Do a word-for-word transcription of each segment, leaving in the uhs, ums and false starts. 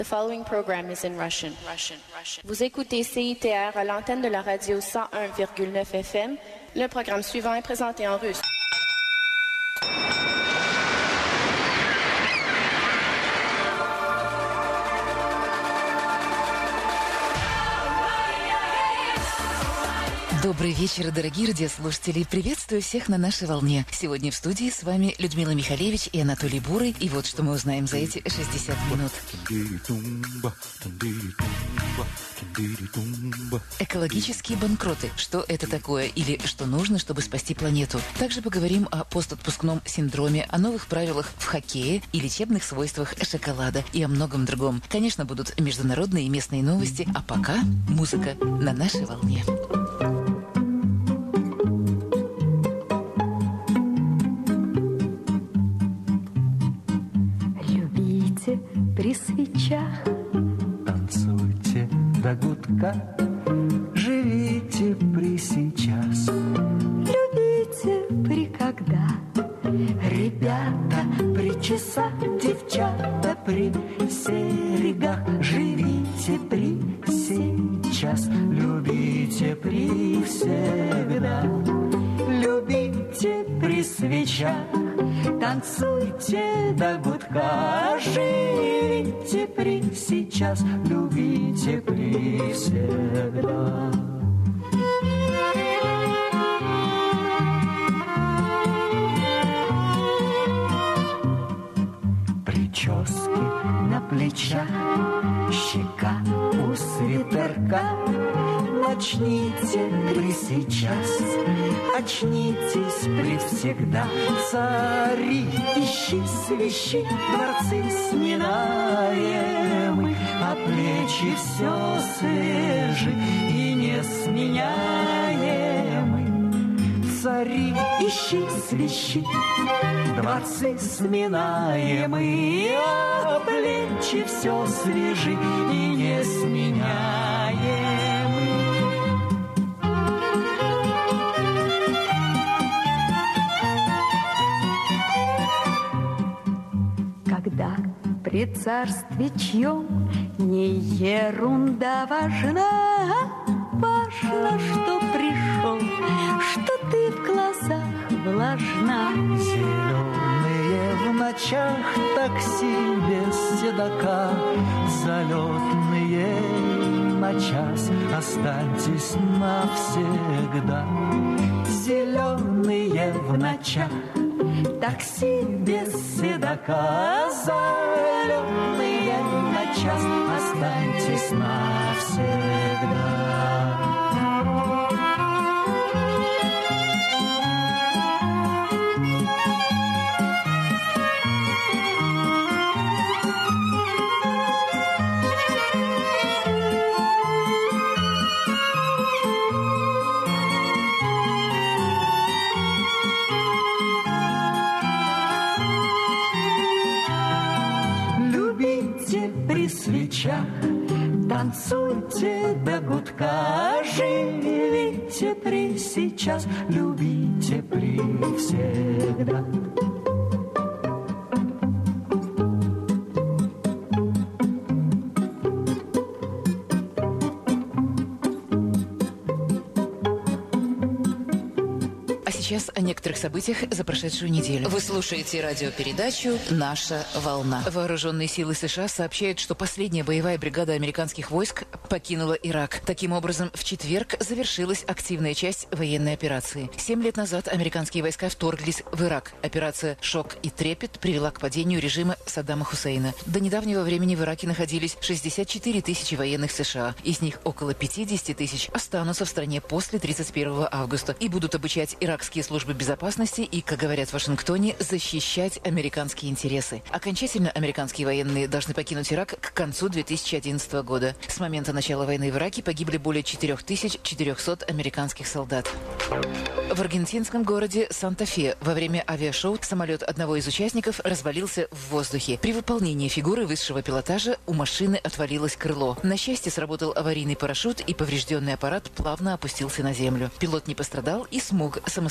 The following program is in Russian. Russian. Russian. Vous écoutez C I T R à l'antenne de la radio cent un virgule neuf F M. Le programme suivant est présenté en russe. Добрый вечер, дорогие радиослушатели. Приветствую всех на нашей волне. Сегодня в студии с вами Людмила Михалевич и Анатолий Бурый. И вот что мы узнаем за эти шестьдесят минут. Экологические банкроты. Что это такое? Или что нужно, чтобы спасти планету? Также поговорим о постотпускном синдроме, о новых правилах в хоккее и лечебных свойствах шоколада и о многом другом. Конечно, будут международные и местные новости, а пока музыка на нашей волне. При свечах танцуйте до гудка, живите при сейчас, любите при когда. Ребята при часах, девчата при серьгах, живите при сейчас, любите при всегда. Любите при свечах, танцуйте до гудка, живите при сейчас, любите при всегда. Прически на плечах, щека у свитерка. Начните при сейчас, очнитесь при всегда. Цари, ищи, свищи, дворцы сминаемы, а плечи все свежи и несменяемы. Цари, ищи, свищи, дворцы сминаемы, а плечи все свежи и несменяемы. Когда при царстве чьем не ерунда важна, важно, что пришел, что ты в глазах влажна. Зеленые в ночах такси без седока, залетные на час, останьтесь навсегда. Зеленые в ночах такси без седока, залетные на час, останьтесь навсегда. При свечах, танцуйте до гудка, живите при сейчас, любите при всегда. Сейчас о некоторых событиях за прошедшую неделю. Вы слушаете радиопередачу «Наша волна». Вооруженные силы США сообщают, что последняя боевая бригада американских войск покинула Ирак. Таким образом, в четверг завершилась активная часть военной операции. Семь лет назад американские войска вторглись в Ирак. Операция «Шок и трепет» привела к падению режима Саддама Хусейна. До недавнего времени в Ираке находились шестьдесят четыре тысячи военных США. Из них около пятьдесят тысяч останутся в стране после тридцать первого августа и будут обучать иракские службы безопасности и, как говорят в Вашингтоне, защищать американские интересы. Окончательно американские военные должны покинуть Ирак к концу две тысячи одиннадцатого года. С момента начала войны в Ираке погибли более четыре тысячи четыреста американских солдат. В аргентинском городе Санта-Фе во время авиашоу самолет одного из участников развалился в воздухе. При выполнении фигуры высшего пилотажа у машины отвалилось крыло. На счастье, сработал аварийный парашют, и поврежденный аппарат плавно опустился на землю. Пилот не пострадал и смог самостоятельно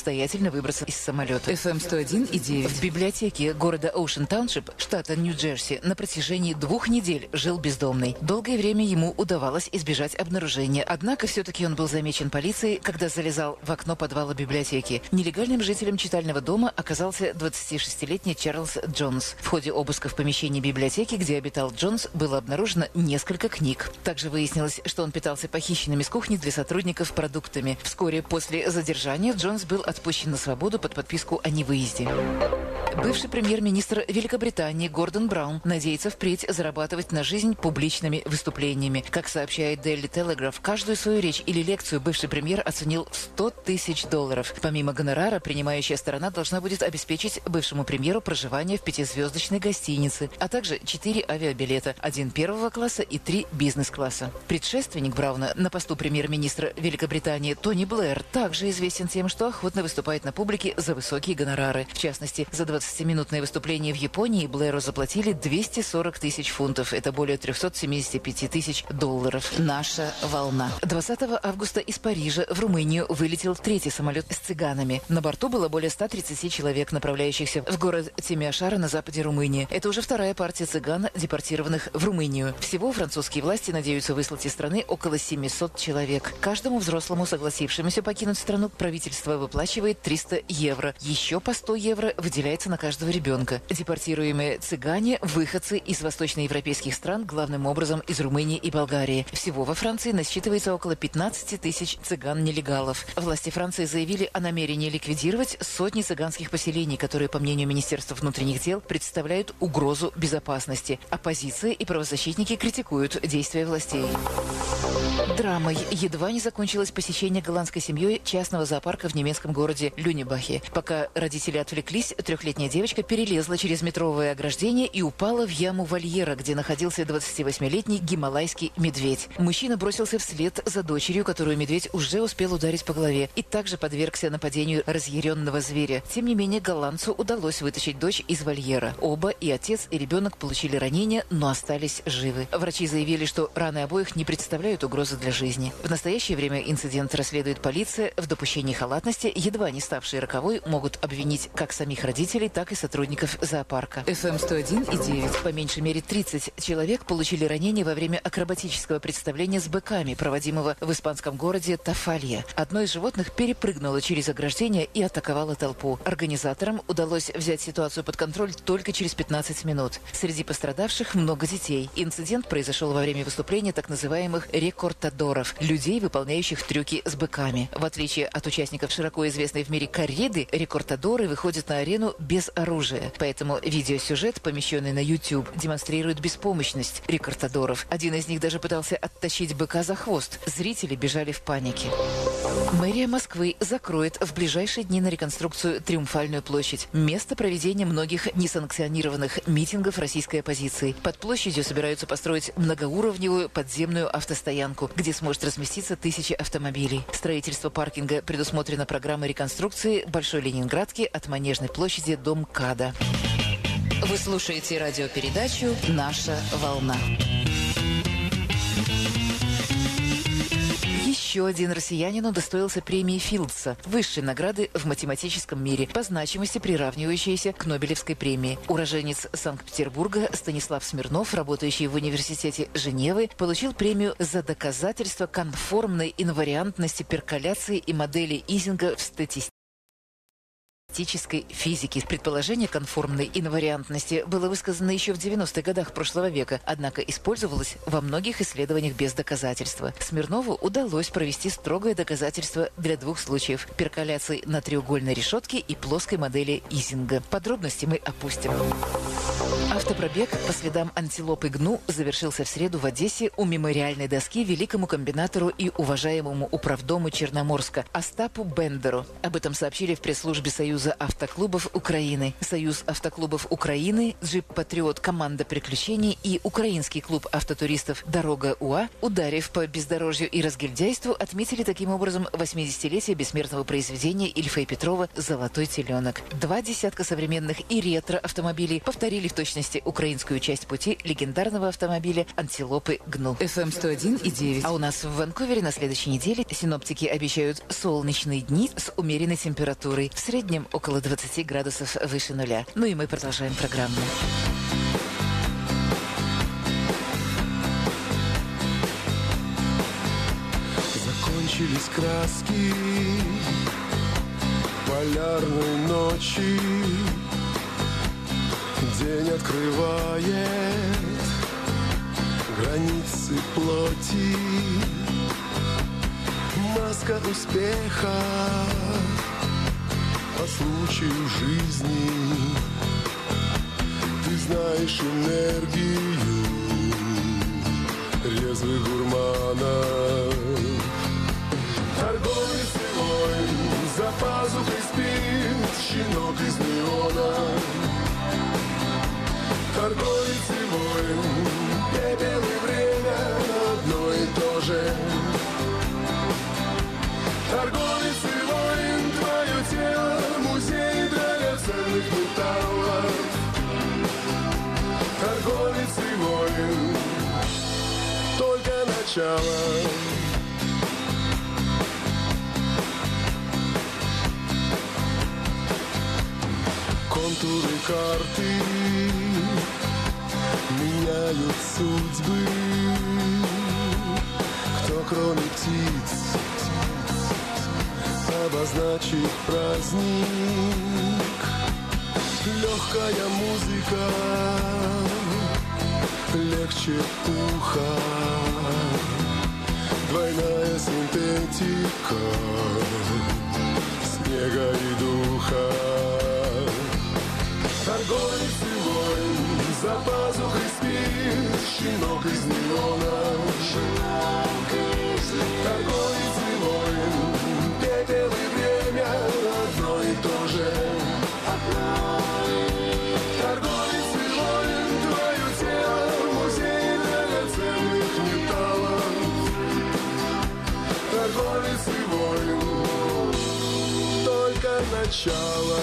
самостоятельно выбраться из самолета. эф эм сто один и девять. В библиотеке города Оушен Тауншип, штата Нью-Джерси, на протяжении двух недель жил бездомный. Долгое время ему удавалось избежать обнаружения. Однако все-таки он был замечен полицией, когда залезал в окно подвала библиотеки. Нелегальным жителем читального дома оказался двадцатишестилетний Чарльз Джонс. В ходе обыска в помещении библиотеки, где обитал Джонс, было обнаружено несколько книг. Также выяснилось, что он питался похищенными с кухни для сотрудников продуктами. Вскоре после задержания Джонс был отпущен на свободу под подписку о невыезде. Бывший премьер-министр Великобритании Гордон Браун надеется впредь зарабатывать на жизнь публичными выступлениями. Как сообщает Daily Telegraph, каждую свою речь или лекцию бывший премьер оценил в сто тысяч долларов. Помимо гонорара, принимающая сторона должна будет обеспечить бывшему премьеру проживание в пятизвездочной гостинице, а также четыре авиабилета, один первого класса и три бизнес-класса. Предшественник Брауна на посту премьер-министра Великобритании Тони Блэр также известен тем, что охотно выступает на публике за высокие гонорары. В частности, за двадцатиминутное выступление в Японии Блэру заплатили двести сорок тысяч фунтов. Это более трехсот семидесяти пяти тысяч долларов. Наша волна. двадцатого августа из Парижа в Румынию вылетел третий самолет с цыганами. На борту было более ста тридцати человек, направляющихся в город Тимиашара на западе Румынии. Это уже вторая партия цыган, депортированных в Румынию. Всего французские власти надеются выслать из страны около семисот человек. Каждому взрослому, согласившемуся покинуть страну, правительство выплачивает триста евро. Еще по сто евро выделяется на каждого ребенка. Депортируемые цыгане – выходцы из восточноевропейских стран, главным образом из Румынии и Болгарии. Всего во Франции насчитывается около пятнадцати тысяч цыган-нелегалов. Власти Франции заявили о намерении ликвидировать сотни цыганских поселений, которые, по мнению Министерства внутренних дел, представляют угрозу безопасности. Оппозиция и правозащитники критикуют действия властей. Драмой едва не закончилось посещение голландской семьей частного зоопарка в немецком городе Люнебахе. Пока родители отвлеклись, трехлетняя девочка перелезла через метровое ограждение и упала в яму вольера, где находился двадцативосьмилетний гималайский медведь. Мужчина бросился вслед за дочерью, которую медведь уже успел ударить по голове, и также подвергся нападению разъяренного зверя. Тем не менее, голландцу удалось вытащить дочь из вольера. Оба, и отец, и ребенок, получили ранения, но остались живы. Врачи заявили, что раны обоих не представляют угрозы для жизни. В настоящее время инцидент расследует полиция. В допущении халатности, едва не ставшей роковой, могут обвинить как самих родителей, так и сотрудников зоопарка. эф эм сто один и девять. По меньшей мере тридцать человек получили ранения во время акробатического представления с быками, проводимого в испанском городе Тафалья. Одно из животных перепрыгнуло через ограждение и атаковало толпу. Организаторам удалось взять ситуацию под контроль только через пятнадцать минут. Среди пострадавших много детей. Инцидент произошел во время выступления так называемых рекортадоров – людей, выполняющих трюки с быками. В отличие от участников широко известной в мире корриды, рекортадоры выходят на арену без оружия. Поэтому видеосюжет, помещенный на YouTube, демонстрирует беспомощность рекортадоров. Один из них даже пытался оттащить быка за хвост. Зрители бежали в панике. Мэрия Москвы закроет в ближайшие дни на реконструкцию Триумфальную площадь. Место проведения многих несанкционированных митингов российской оппозиции. Под площадью собираются построить многоуровневую подземную автостоянку, где сможет разместиться тысячи автомобилей. Строительство паркинга предусмотрено программой реконструкции Большой Ленинградки от Манежной площади до МКАДа. Вы слушаете радиопередачу «Наша волна». Еще один россиянин удостоился премии Филдса, высшей награды в математическом мире, по значимости приравнивающейся к Нобелевской премии. Уроженец Санкт-Петербурга Станислав Смирнов, работающий в университете Женевы, получил премию за доказательство конформной инвариантности перколяции и модели Изинга в статистике. Физики. Предположение конформной инвариантности было высказано еще в девяностых годах прошлого века, однако использовалось во многих исследованиях без доказательства. Смирнову удалось провести строгое доказательство для двух случаев – перколяции на треугольной решетке и плоской модели Изинга. Подробности мы опустим. Автопробег по следам антилопы Гну завершился в среду в Одессе у мемориальной доски великому комбинатору и уважаемому управдому Черноморска Остапу Бендеру. Об этом сообщили в пресс-службе Союза автоклубов Украины. Союз автоклубов Украины, Джип Патриот, команда приключений и Украинский клуб автотуристов Дорога УА, ударив по бездорожью и разгильдяйству, отметили таким образом восьмидесятилетие бессмертного произведения Ильфа и Петрова «Золотой теленок». Два десятка современных и ретро-автомобилей повторили или в точности украинскую часть пути легендарного автомобиля «Антилопы Гну». эф эм сто один и девять. А у нас в Ванкувере на следующей неделе синоптики обещают солнечные дни с умеренной температурой, в среднем около двадцати градусов выше нуля. Ну и мы продолжаем программу. Закончились краски полярной ночи, день открывает границы плоти, маска успеха по случаю жизни. Ты знаешь энергию резвых гурманов. Торговец и воин, за пазухой спит щенок из неона. Торговец и воин, пепел и время одно и то же. Торговец и воин, твое тело, музей драгоценных металлов. Торговец и воин, только начало. Контуры карты меняют судьбы. Кто, кроме птиц, обозначит праздник? Легкая музыка легче уха. Двойная синтетика снега и духа. Торговец и воин, за пазухой спит щенок из неона. Торговец и воин, пепел и время одно и то же. Торговец и воин, твое тело, музей драгоценных металлов. Торговец и воин, только начало.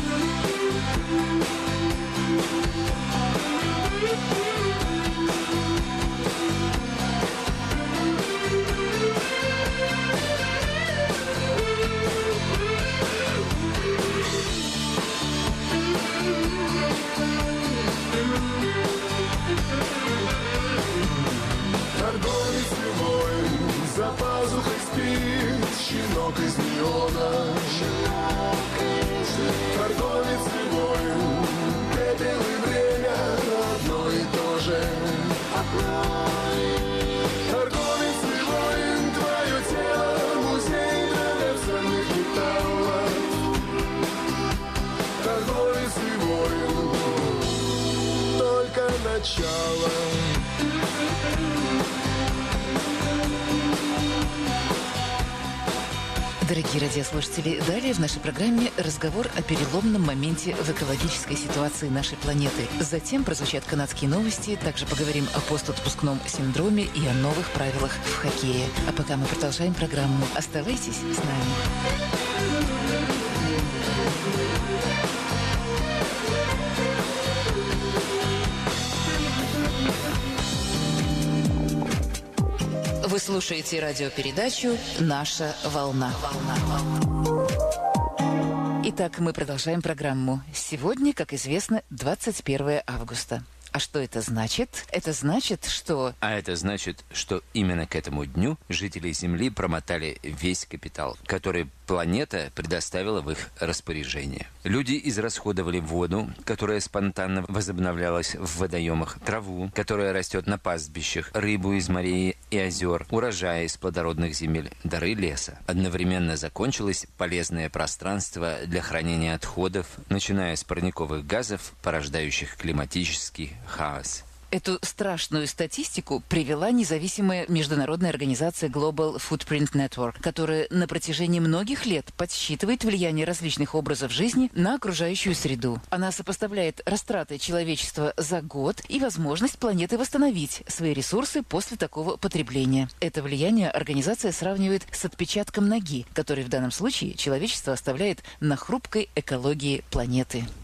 Торговец и воин, за пазухой спит щенок из неона. Торговец и воин, пепел и время одно и то же. Торговец и воин, твое тело, музей драгоценных металлов. Торговец и воин, только начало. Дорогие радиослушатели, далее в нашей программе разговор о переломном моменте в экологической ситуации нашей планеты. Затем прозвучат канадские новости, также поговорим о постотпускном синдроме и о новых правилах в хоккее. А пока мы продолжаем программу. Оставайтесь с нами. Вы слушаете радиопередачу «Наша волна». Итак, мы продолжаем программу. Сегодня, как известно, двадцать первое августа. А что это значит? Это значит, что... А это значит, что именно к этому дню жители Земли промотали весь капитал, который планета предоставила в их распоряжение. Люди израсходовали воду, которая спонтанно возобновлялась в водоемах, траву, которая растет на пастбищах, рыбу из морей и озер, урожаи из плодородных земель, дары леса. Одновременно закончилось полезное пространство для хранения отходов, начиная с парниковых газов, порождающих климатический хаос. Эту страшную статистику привела независимая международная организация Global Footprint Network, которая на протяжении многих лет подсчитывает влияние различных образов жизни на окружающую среду. Она сопоставляет растраты человечества за год и возможность планеты восстановить свои ресурсы после такого потребления. Это влияние организация сравнивает с отпечатком ноги, который в данном случае человечество оставляет на хрупкой экологии планеты.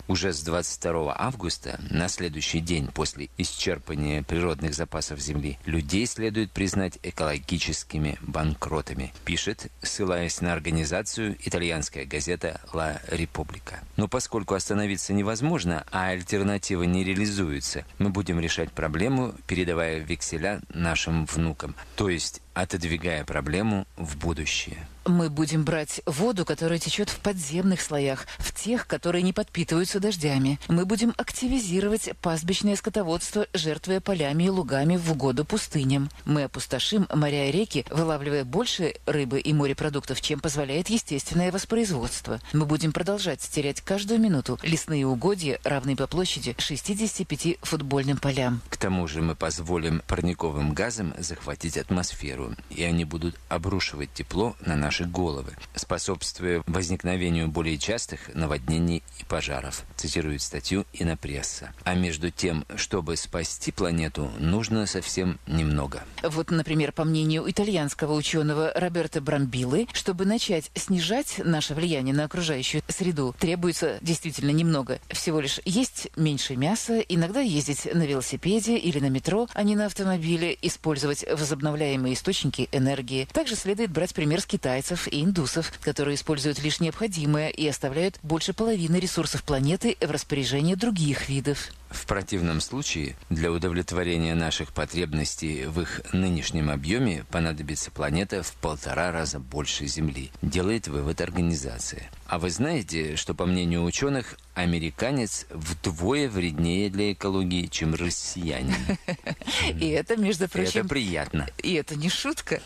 Уже с двадцать второго августа, на следующий день после исчерпания природных запасов Земли, людей следует признать экологическими банкротами, пишет, ссылаясь на организацию, итальянская газета «Ла Република». Но поскольку остановиться невозможно, а альтернативы не реализуются, мы будем решать проблему, передавая векселя нашим внукам, то есть отодвигая проблему в будущее. Мы будем брать воду, которая течет в подземных слоях, в тех, которые не подпитываются дождями. Мы будем активизировать пастбищное скотоводство, жертвуя полями и лугами в угоду пустыням. Мы опустошим моря и реки, вылавливая больше рыбы и морепродуктов, чем позволяет естественное воспроизводство. Мы будем продолжать терять каждую минуту лесные угодья, равные по площади шестидесяти пяти футбольным полям. К тому же мы позволим парниковым газам захватить атмосферу, и они будут обрушивать тепло на наши головы, способствуя возникновению более частых наводнений и пожаров, цитирует статью Инопресса. А между тем, чтобы спасти планету, нужно совсем немного. Вот, например, по мнению итальянского ученого Роберто Брамбилы, чтобы начать снижать наше влияние на окружающую среду, требуется действительно немного. Всего лишь есть меньше мяса, иногда ездить на велосипеде или на метро, а не на автомобиле, использовать возобновляемые источники энергии. Также следует брать пример с китайцев и индусов, которые используют лишь необходимое и оставляют больше половины ресурсов планеты в распоряжении других видов. В противном случае для удовлетворения наших потребностей в их нынешнем объеме понадобится планета в полтора раза больше Земли, делает вывод организация. А вы знаете, что, по мнению ученых, американец вдвое вреднее для экологии, чем россиянин? И это, между прочим... Это приятно. И это не шутка.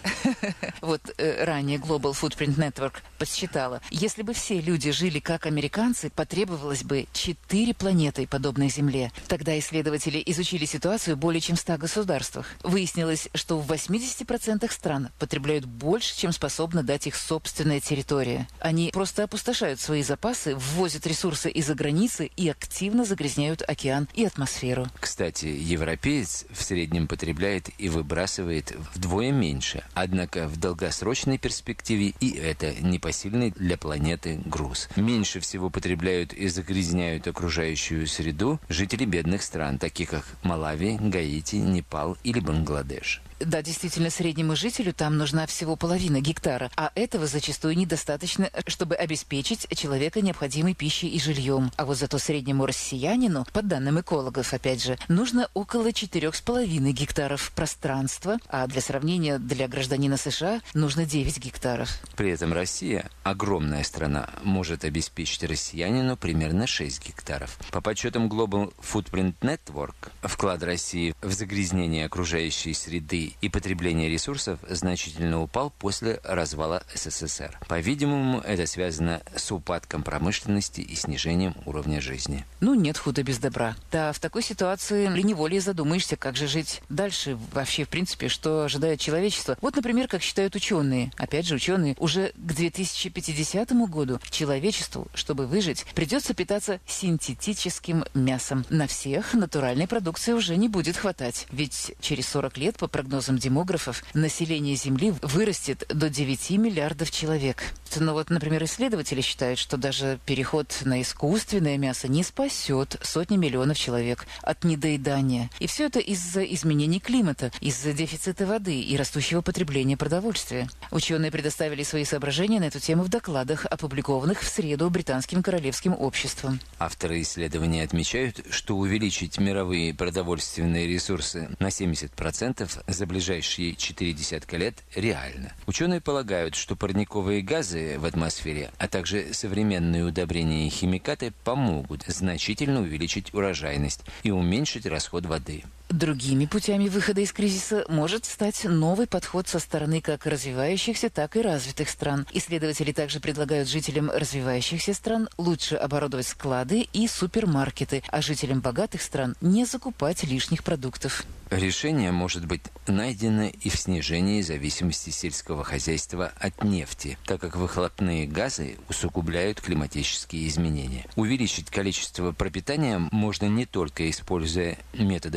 Вот ранее Global Footprint Network подсчитала, если бы все люди жили как американцы, потребовалось бы четыре планеты, подобной Земле. Тогда исследователи изучили ситуацию более чем в ста государствах. Выяснилось, что в восьмидесяти процентах стран потребляют больше, чем способна дать их собственная территория. Они просто опустошают свои запасы, ввозят ресурсы из-за границы и активно загрязняют океан и атмосферу. Кстати, европеец в среднем потребляет и выбрасывает вдвое меньше. Однако в долгосрочной перспективе и это непосильный для планеты груз. Меньше всего потребляют и загрязняют окружающую среду жители бедных стран, таких как Малави, Гаити, Непал или Бангладеш. Да, действительно, среднему жителю там нужна всего половина гектара, а этого зачастую недостаточно, чтобы обеспечить человека необходимой пищей и жильем. А вот зато среднему россиянину, по данным экологов, опять же, нужно около четырех с половиной гектаров пространства, а для сравнения, для гражданина США нужно девять гектаров. При этом Россия, огромная страна, может обеспечить россиянину примерно шесть гектаров. По подсчетам Global Footprint Network, вклад России в загрязнение окружающей среды и потребление ресурсов значительно упал после развала СССР. По-видимому, это связано с упадком промышленности и снижением уровня жизни. Ну, нет худа без добра. Да, в такой ситуации неволей задумаешься, как же жить дальше, вообще, в принципе, что ожидает человечество. Вот, например, как считают ученые. Опять же, ученые, уже к две тысячи пятидесятому году человечеству, чтобы выжить, придется питаться синтетическим мясом. На всех натуральной продукции уже не будет хватать. Ведь через сорок лет, по прогнозам демографов, население Земли вырастет до девяти миллиардов человек. Но вот, например, исследователи считают, что даже переход на искусственное мясо не спасет сотни миллионов человек от недоедания. И все это из-за изменений климата, из-за дефицита воды и растущего потребления продовольствия. Ученые предоставили свои соображения на эту тему в докладах, опубликованных в среду Британским королевским обществом. Авторы исследования отмечают, что увеличить мировые продовольственные ресурсы на семьдесят процентов за ближайшие четыре десятка лет реально. Ученые полагают, что парниковые газы в атмосфере, а также современные удобрения и химикаты помогут значительно увеличить урожайность и уменьшить расход воды. Другими путями выхода из кризиса может стать новый подход со стороны как развивающихся, так и развитых стран. Исследователи также предлагают жителям развивающихся стран лучше оборудовать склады и супермаркеты, а жителям богатых стран не закупать лишних продуктов. Решение может быть найдено и в снижении зависимости сельского хозяйства от нефти, так как выхлопные газы усугубляют климатические изменения. Увеличить количество пропитания можно не только используя методы выращивания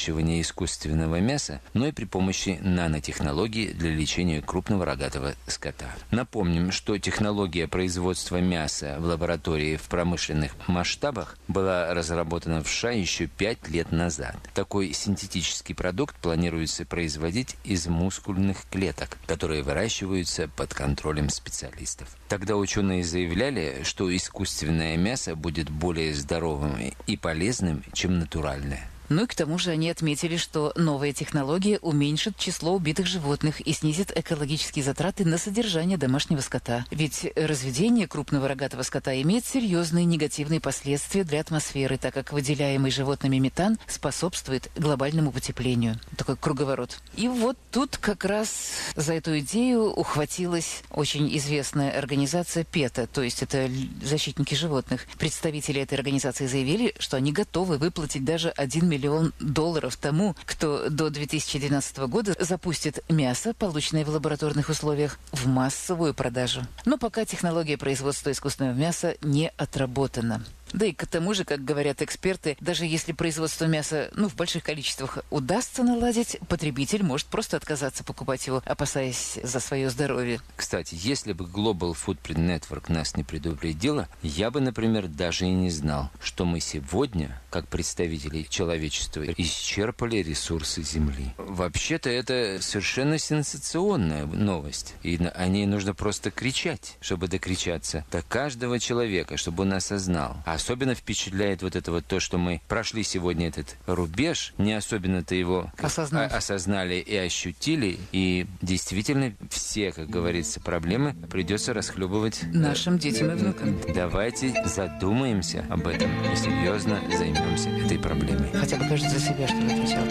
выращивания искусственного мяса, но и при помощи нанотехнологий для лечения крупного рогатого скота. Напомним, что технология производства мяса в лаборатории в промышленных масштабах была разработана в США еще пять лет назад. Такой синтетический продукт планируется производить из мускульных клеток, которые выращиваются под контролем специалистов. Тогда ученые заявляли, что искусственное мясо будет более здоровым и полезным, чем натуральное. Ну и к тому же они отметили, что новая технология уменьшит число убитых животных и снизит экологические затраты на содержание домашнего скота. Ведь разведение крупного рогатого скота имеет серьезные негативные последствия для атмосферы, так как выделяемый животными метан способствует глобальному потеплению. Такой круговорот. И вот тут как раз за эту идею ухватилась очень известная организация ПЕТА, то есть это защитники животных. Представители этой организации заявили, что они готовы выплатить даже один миллион миллион долларов тому, кто до две тысячи двенадцатого года запустит мясо, полученное в лабораторных условиях, в массовую продажу. Но пока технология производства искусственного мяса не отработана. Да и к тому же, как говорят эксперты, даже если производство мяса ну, в больших количествах удастся наладить, потребитель может просто отказаться покупать его, опасаясь за свое здоровье. Кстати, если бы Global Footprint Network нас не предупредила, я бы, например, даже и не знал, что мы сегодня, как представители человечества, исчерпали ресурсы Земли. Вообще-то это совершенно сенсационная новость, и о ней нужно просто кричать, чтобы докричаться до каждого человека, чтобы он осознал. Особенно впечатляет вот это вот то, что мы прошли сегодня этот рубеж, не особенно-то его Осознав. осознали и ощутили, и действительно все, как говорится, проблемы придется расхлебывать нашим детям и внукам. Давайте задумаемся об этом и серьезно займемся этой проблемой. Хотя бы каждый за себя, что ли, отвечал.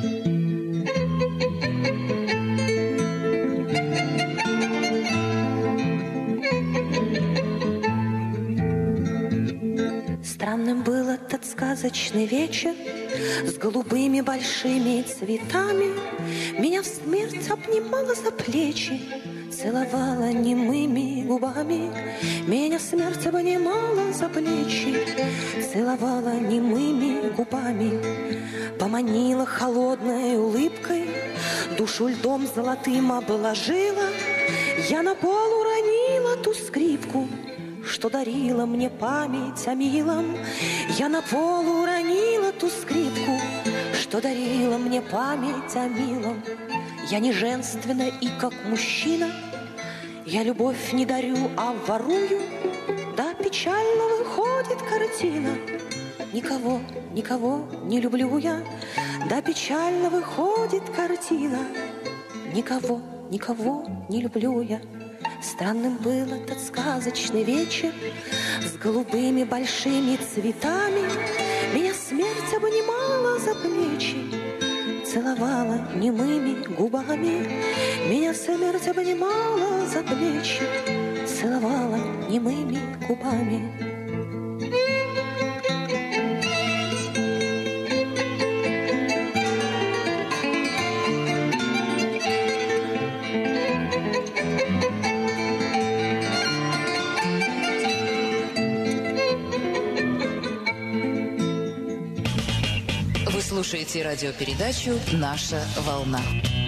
Странным был этот сказочный вечер с голубыми большими цветами. Меня в смерть обнимала за плечи, целовала немыми губами. Меня смерть обнимала за плечи, целовала немыми губами. Поманила холодной улыбкой, душу льдом золотым обложила. Я на пол уронила ту скрипку, что дарила мне память о милом. Я на пол уронила ту скрипку, что дарила мне память о милом. Я не женственна и как мужчина, я любовь не дарю, а ворую. Да, печально выходит картина, никого, никого не люблю я. Да, печально выходит картина, никого, никого не люблю я. Странным был этот сказочный вечер с голубыми большими цветами. Меня смерть обнимала за плечи, целовала немыми губами. Меня смерть обнимала за плечи, целовала немыми губами. Слушайте радиопередачу «Наша волна».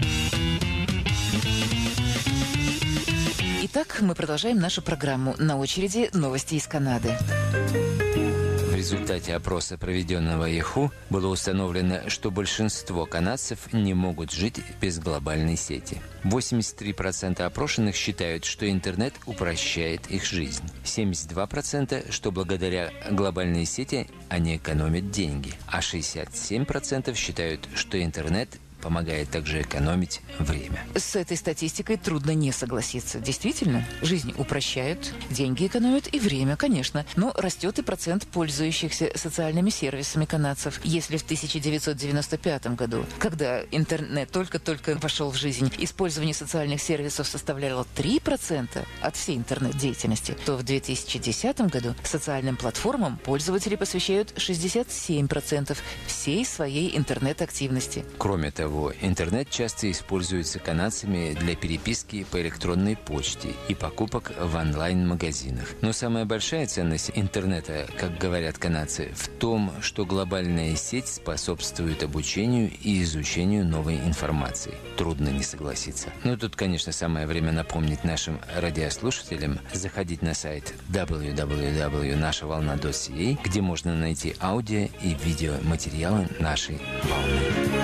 Итак, мы продолжаем нашу программу. На очереди новости из Канады. В результате опроса, проведенного Yahoo, было установлено, что большинство канадцев не могут жить без глобальной сети. восемьдесят три процента опрошенных считают, что интернет упрощает их жизнь. семьдесят два процента, что благодаря глобальной сети они экономят деньги. А шестьдесят семь процентов считают, что интернет помогает также экономить время. С этой статистикой трудно не согласиться. Действительно, жизнь упрощают, деньги экономят и время, конечно. Но растет и процент пользующихся социальными сервисами канадцев. Если в тысяча девятьсот девяносто пятом году, когда интернет только-только вошел в жизнь, использование социальных сервисов составляло три процента от всей интернет-деятельности, то в две тысячи десятом году социальным платформам пользователи посвящают шестьдесят семь процентов всей своей интернет-активности. Кроме того, того, интернет часто используется канадцами для переписки по электронной почте и покупок в онлайн-магазинах. Но самая большая ценность интернета, как говорят канадцы, в том, что глобальная сеть способствует обучению и изучению новой информации. Трудно не согласиться. Но тут, конечно, самое время напомнить нашим радиослушателям заходить на сайт дабл ю дабл ю дабл ю точка наша волна точка си эй, где можно найти аудио и видеоматериалы нашей волны.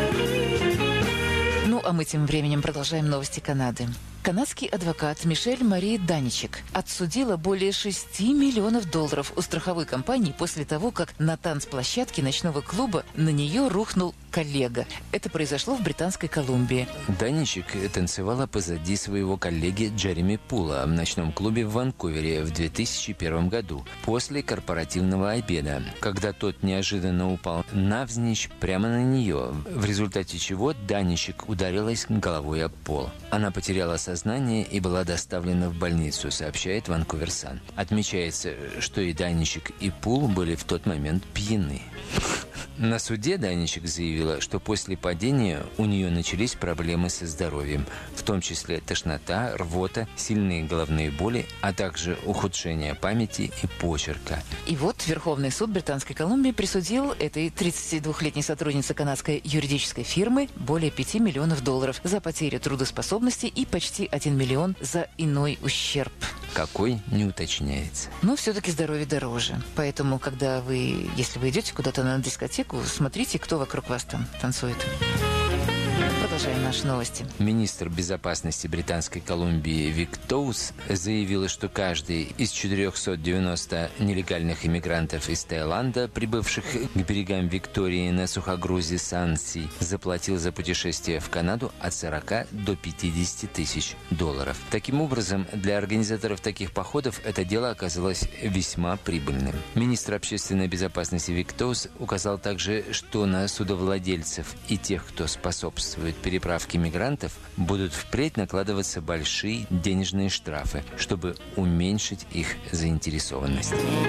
Ну, а мы тем временем продолжаем новости Канады. Канадский адвокат Мишель Мари Даничек отсудила более шести миллионов долларов у страховой компании после того, как на танцплощадке ночного клуба на нее рухнул коллега. Это произошло в Британской Колумбии. Даничек танцевала позади своего коллеги Джереми Пула в ночном клубе в Ванкувере в две тысячи первом году после корпоративного обеда, когда тот неожиданно упал навзничь прямо на нее, в результате чего Даничек ударилась головой об пол. Она потеряла сознание и была доставлена в больницу, сообщает Ванкувер Сан. Отмечается, что и Даничек, и Пул были в тот момент пьяны. На суде Даничек заявила, что после падения у нее начались проблемы со здоровьем, в том числе тошнота, рвота, сильные головные боли, а также ухудшение памяти и почерка. И вот Верховный суд Британской Колумбии присудил этой тридцатидвухлетней сотруднице канадской юридической фирмы более пяти миллионов долларов за потерю трудоспособности и почти один миллион за иной ущерб. Какой, не уточняется. Но все-таки здоровье дороже. Поэтому, когда вы, если вы идете куда-то на дискотеку, смотрите, кто вокруг вас там танцует. Продолжаем наши новости. Министр безопасности Британской Колумбии Вик Тоус заявила, что каждый из четырехсот девяноста нелегальных иммигрантов из Таиланда, прибывших к берегам Виктории на сухогрузе Санси, заплатил за путешествие в Канаду от сорока до пятидесяти тысяч долларов. Таким образом, для организаторов таких походов это дело оказалось весьма прибыльным. Министр общественной безопасности Вик Тоус указал также, что на судовладельцев и тех, кто способствует переправки мигрантов, будут впредь накладываться большие денежные штрафы, чтобы уменьшить их заинтересованность.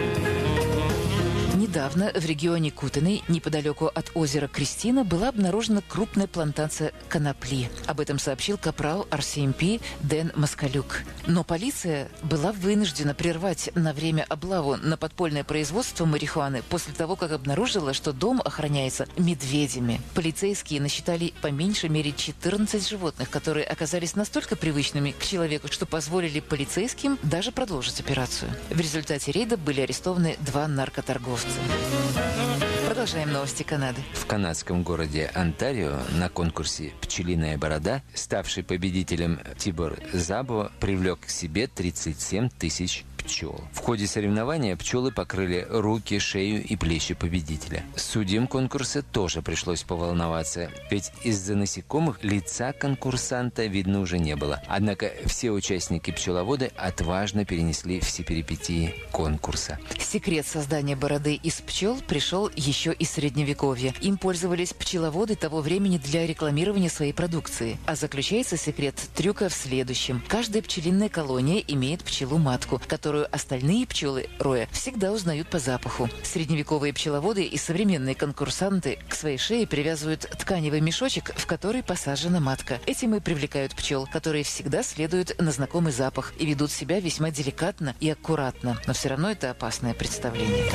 Недавно в регионе Кутены, неподалеку от озера Кристина, была обнаружена крупная плантация конопли. Об этом сообщил капрал ар си эм пи Дэн Москалюк. Но полиция была вынуждена прервать на время облаву на подпольное производство марихуаны после того, как обнаружила, что дом охраняется медведями. Полицейские насчитали по меньшей мере четырнадцать животных, которые оказались настолько привычными к человеку, что позволили полицейским даже продолжить операцию. В результате рейда были арестованы два наркоторговца. Продолжаем новости Канады. В канадском городе Онтарио на конкурсе «Пчелиная борода» ставший победителем Тибор Забо привлек к себе тридцать семь тысяч пчел. В ходе соревнования пчелы покрыли руки, шею и плечи победителя. Судьям конкурса тоже пришлось поволноваться, ведь из-за насекомых лица конкурсанта видно уже не было. Однако все участники пчеловоды отважно перенесли все перипетии конкурса. Секрет создания бороды из пчел пришел еще из Средневековья. Им пользовались пчеловоды того времени для рекламирования своей продукции. А заключается секрет трюка в следующем. Каждая пчелиная колония имеет пчелу-матку, которую остальные пчелы роя всегда узнают по запаху. Средневековые пчеловоды и современные конкурсанты к своей шее привязывают тканевый мешочек, в который посажена матка. Этим и привлекают пчел, которые всегда следуют на знакомый запах и ведут себя весьма деликатно и аккуратно. Но все равно это опасное представление.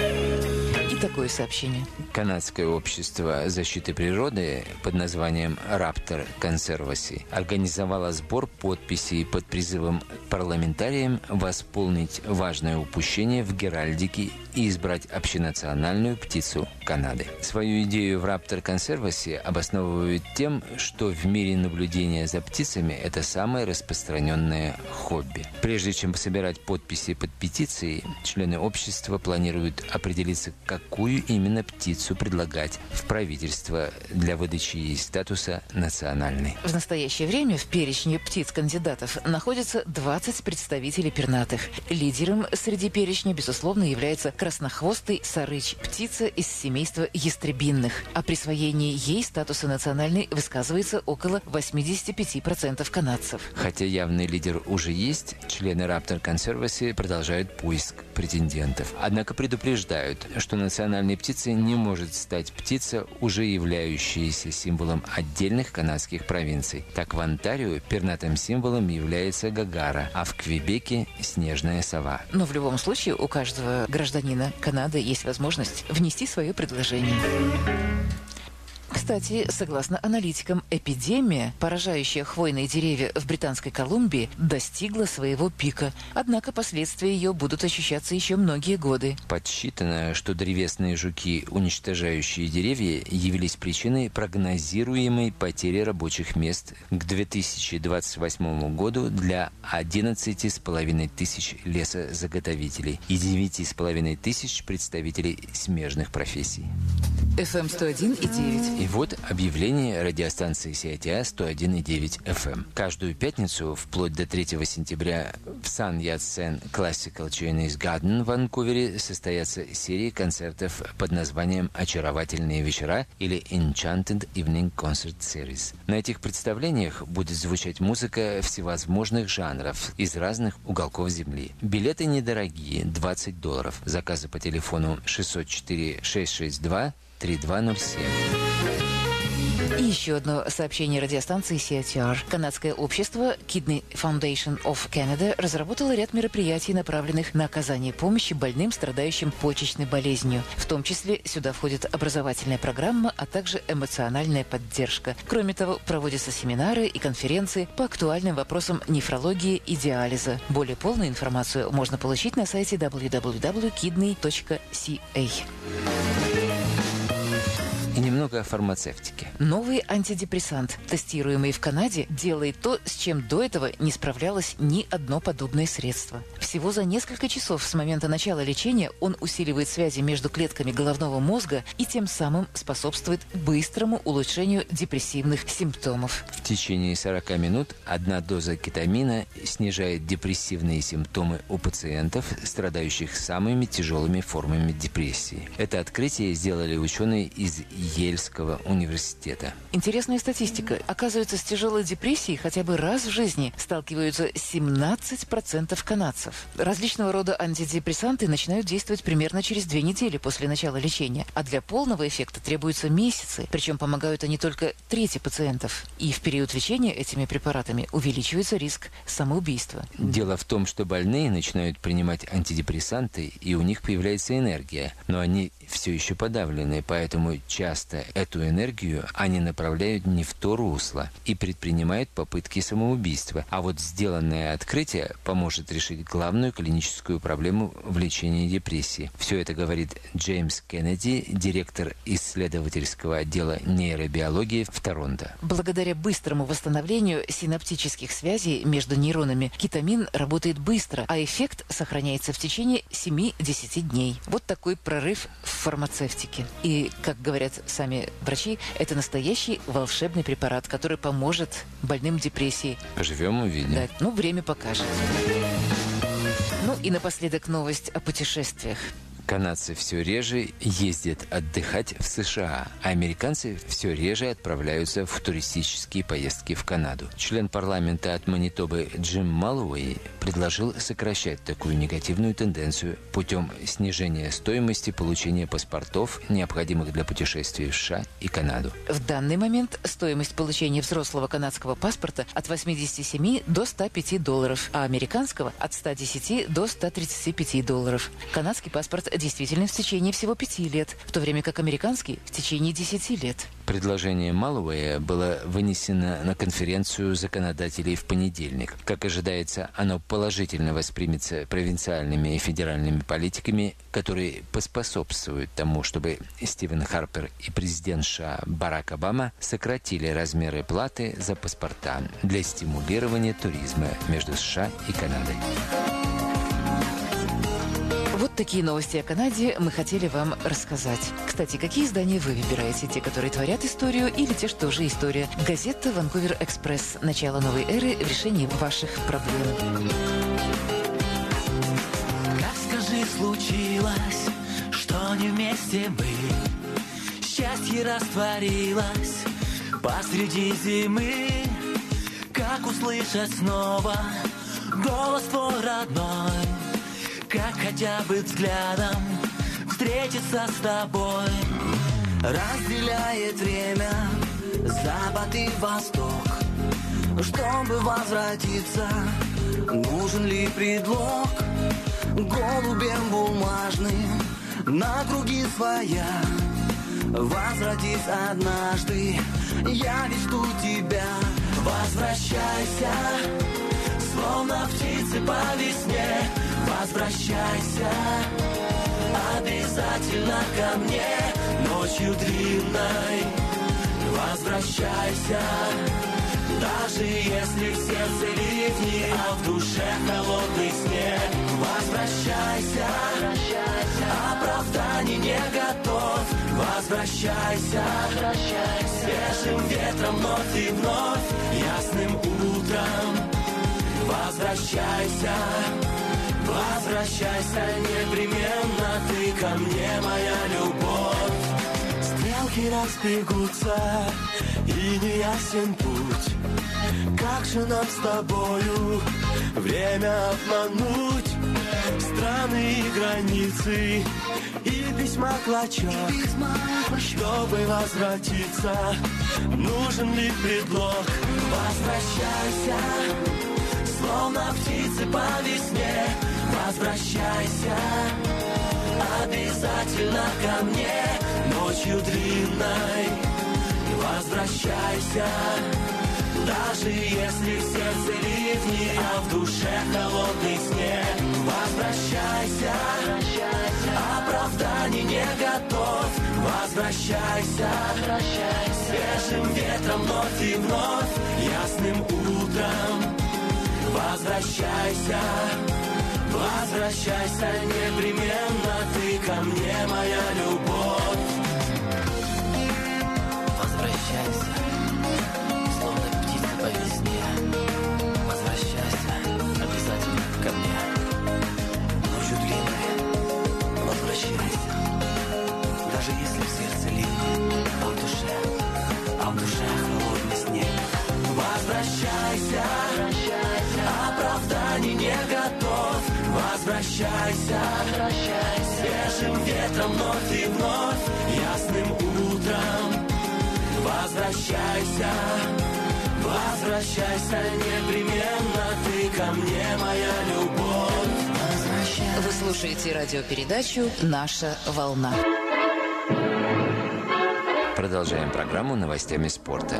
Такое сообщение. Канадское общество защиты природы под названием Raptor Conservancy организовало сбор подписей под призывом парламентариям восполнить важное упущение в геральдике и избрать общенациональную птицу Канады. Свою идею в Raptor Conservancy обосновывают тем, что в мире наблюдения за птицами это самое распространенное хобби. Прежде чем собирать подписи под петицией, члены общества планируют определиться, какую именно птицу предлагать в правительство для выдачи ей статуса национальной. В настоящее время в перечне птиц-кандидатов находится двадцать представителей пернатых. Лидером среди перечня, безусловно, является краснохвостый сарыч, птица из семейства ястребинных. О присвоении ей статуса национальной высказывается около восемьдесят пять процентов канадцев. Хотя явный лидер уже есть, члены Raptor Conservancy продолжают поиск претендентов. Однако предупреждают, что национальные птицы не может стать птица, уже являющаяся символом отдельных канадских провинций. Так, в Онтарио пернатым символом является гагара, а в Квебеке – снежная сова. Но в любом случае у каждого гражданина Канады есть возможность внести свое предложение. Кстати, согласно аналитикам, эпидемия, поражающая хвойные деревья в Британской Колумбии, достигла своего пика. Однако последствия ее будут ощущаться еще многие годы. Подсчитано, что древесные жуки, уничтожающие деревья, явились причиной прогнозируемой потери рабочих мест к две тысячи двадцать восьмому году для одиннадцати с половиной тысяч лесозаготовителей и девяти с половиной тысяч представителей смежных профессий. эф эм сто один и девять. И вот объявление радиостанции си ай ти эй сто один и девять эф эм. Каждую пятницу, вплоть до третьего сентября, в Sun Yat-sen Classical Chinese Garden в Ванкувере состоятся серии концертов под названием «Очаровательные вечера» или Enchanted Evening Concert Series. На этих представлениях будет звучать музыка всевозможных жанров из разных уголков земли. Билеты недорогие, двадцать долларов. Заказы по телефону шестьсот четыре шестьсот шестьдесят два тридцать два ноль семь. И еще одно сообщение радиостанции си эй ти ар. Канадское общество Kidney Foundation of Canada разработало ряд мероприятий, направленных на оказание помощи больным, страдающим почечной болезнью. В том числе сюда входит образовательная программа, а также эмоциональная поддержка. Кроме того, проводятся семинары и конференции по актуальным вопросам нефрологии и диализа. Более полную информацию можно получить на сайте дабл ю дабл ю дабл ю точка кидней точка си эй. И немного о фармацевтике. Новый антидепрессант, тестируемый в Канаде, делает то, с чем до этого не справлялось ни одно подобное средство. Всего за несколько часов с момента начала лечения он усиливает связи между клетками головного мозга и тем самым способствует быстрому улучшению депрессивных симптомов. В течение сорока минут одна доза кетамина снижает депрессивные симптомы у пациентов, страдающих самыми тяжелыми формами депрессии. Это открытие сделали ученые из Ельского университета. Интересная статистика. Оказывается, с тяжелой депрессией хотя бы раз в жизни сталкиваются семнадцать процентов канадцев. Различного рода антидепрессанты начинают действовать примерно через две недели после начала лечения, а для полного эффекта требуются месяцы, причем помогают они только трети пациентов. И в период лечения этими препаратами увеличивается риск самоубийства. Дело в том, что больные начинают принимать антидепрессанты, и у них появляется энергия, но они все еще подавлены, поэтому часто эту энергию они направляют не в то русло и предпринимают попытки самоубийства. А вот сделанное открытие поможет решить главную клиническую проблему в лечении депрессии. Все это говорит Джеймс Кеннеди, директор исследовательского отдела нейробиологии в Торонто. Благодаря быстрому восстановлению синаптических связей между нейронами кетамин работает быстро, а эффект сохраняется в течение семи-десяти дней. Вот такой прорыв в фармацевтике. И, как говорят сами врачи, это настоящий волшебный препарат, который поможет больным депрессией. Поживем, увидим. Да, ну, время покажет. Ну и напоследок новость о путешествиях. Канадцы все реже ездят отдыхать в США, а американцы все реже отправляются в туристические поездки в Канаду. Член парламента от Манитобы Джим Маллоуэй предложил сокращать такую негативную тенденцию путем снижения стоимости получения паспортов, необходимых для путешествий в США и Канаду. В данный момент стоимость получения взрослого канадского паспорта от восьмидесяти семи до ста пяти долларов, а американского от ста десяти до ста тридцати пяти долларов. Канадский паспорт действительно в течение всего пяти лет, в то время как американский в течение десяти лет. Предложение Маллоуэя было вынесено на конференцию законодателей в понедельник. Как ожидается, оно положительно воспримется провинциальными и федеральными политиками, которые поспособствуют тому, чтобы Стивен Харпер и президент США Барак Обама сократили размеры платы за паспорта для стимулирования туризма между США и Канадой. Вот такие новости о Канаде мы хотели вам рассказать. Кстати, какие издания вы выбираете? Те, которые творят историю, или те, что уже история? Газета «Ванкувер Экспресс». Начало новой эры в решении ваших проблем. Как, скажи, случилось, что не вместе мы? Счастье растворилось посреди зимы. Как услышать снова голос твой родной? Как хотя бы взглядом встретиться с тобой? разделяет время, запад и восток. Чтобы возвратиться, нужен ли предлог? Голубем бумажным на круги своя, возвратись однажды, я ведь жду тебя. Возвращайся, словно птицы по весне, возвращайся, обязательно ко мне, ночью длинной. Возвращайся, даже если в сердце ливни, а в душе холодный снег. Возвращайся, оправданий не готов. Возвращайся, свежим ветром вновь и вновь, ясным утром. Возвращайся, возвращайся непременно, ты ко мне, моя любовь. Стрелки разбегутся, и не ясен путь. Как же нам с тобою время обмануть? Страны и границы, и письма клочок. Чтобы возвратиться, нужен ли предлог? Возвращайся, словно птицы по весне. Возвращайся, обязательно ко мне, ночью длинной. Возвращайся, даже если в сердце ливни, а в душе холодный снег. Возвращайся, оправданий не готов. Возвращайся, свежим ветром вновь и вновь, ясным утром. Возвращайся, возвращайся непременно, ты ко мне, моя любовь. Возвращайся, словно птица по весне. Возвращайся, обязательно ко мне, ночью длинной. Возвращайся, даже если в сердце ливни, а в душе, а в душе холодный снег. Возвращайся, оправданий не готов. Возвращайся, свежим ветром вновь и вновь, ясным утром. Возвращайся, возвращайся непременно, ты ко мне, моя любовь. Вы слушаете радиопередачу «Наша волна». Продолжаем программу новостями спорта.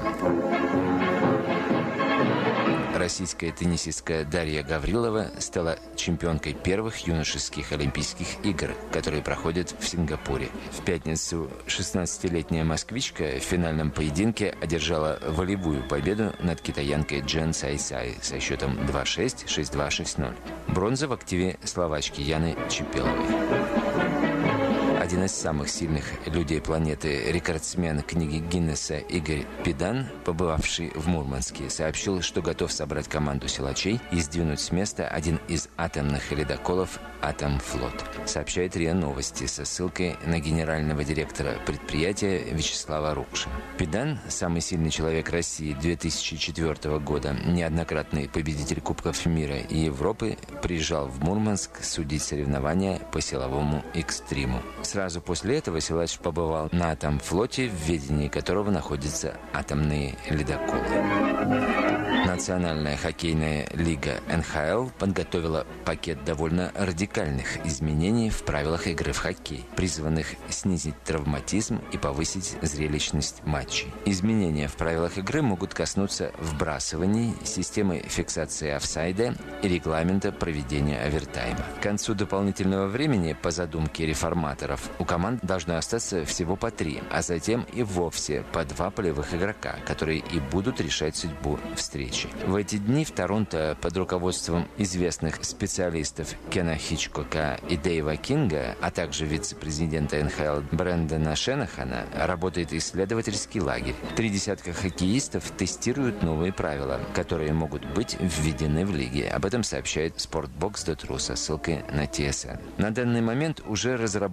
Российская теннисистка Дарья Гаврилова стала чемпионкой первых юношеских Олимпийских игр, которые проходят в Сингапуре. В пятницу шестнадцатилетняя москвичка в финальном поединке одержала волевую победу над китаянкой Джен Сай-Сай со счетом два шесть, шесть два, шесть ноль. Бронза в активе словачки Яны Чепеловой. Один из самых сильных людей планеты, рекордсмен книги Гиннесса Игорь Педан, побывавший в Мурманске, сообщил, что готов собрать команду силачей и сдвинуть с места один из атомных ледоколов «Атомфлот», сообщает РИА Новости со ссылкой на генерального директора предприятия Вячеслава Рукша. Педан, самый сильный человек России две тысячи четвёртого года, неоднократный победитель Кубков мира и Европы, приезжал в Мурманск судить соревнования по силовому экстриму. Сразу после этого силач побывал на Атомфлоте, в ведении которого находятся атомные ледоколы. Национальная хоккейная лига эн ха эл подготовила пакет довольно радикальных изменений в правилах игры в хоккей, призванных снизить травматизм и повысить зрелищность матчей. Изменения в правилах игры могут коснуться вбрасываний, системы фиксации офсайда и регламента проведения овертайма. К концу дополнительного времени, по задумке реформаторов, у команд должно остаться всего по три, а затем и вовсе по два полевых игрока, которые и будут решать судьбу встречи. В эти дни в Торонто под руководством известных специалистов Кена Хичкока и Дэйва Кинга, а также вице-президента эн ха эл Брэндона Шенахана, работает исследовательский лагерь. Три десятка хоккеистов тестируют новые правила, которые могут быть введены в лиге. Об этом сообщает спортбокс точка ру со ссылкой на ти эс эн. На данный момент уже разработан пакет